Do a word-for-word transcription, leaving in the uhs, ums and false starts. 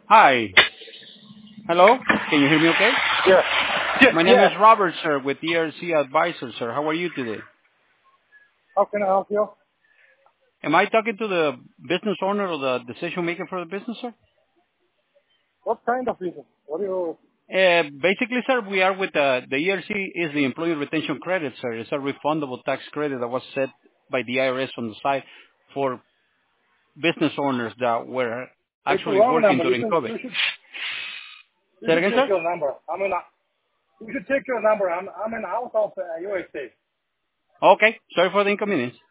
Hi. Hello? Can you hear me okay? Yeah. Yeah. My name Yeah. is Robert, sir, with E R C Advisors, sir. How are you today? How can I help you? Am I talking to the business owner or the decision maker for the business, sir? What kind of business? What do you? Uh, basically, sir, we are with the, the E R C is the Employee Retention Credit, sir. It's a refundable tax credit that was set by the I R S on the side for business owners that were It's a actually wrong working number. You during should. COVID. You should. You Say it should again, check sir? your number. I'm in. You should check your number. I'm. I'm in out of uh, U S A. Okay. Sorry for the inconvenience.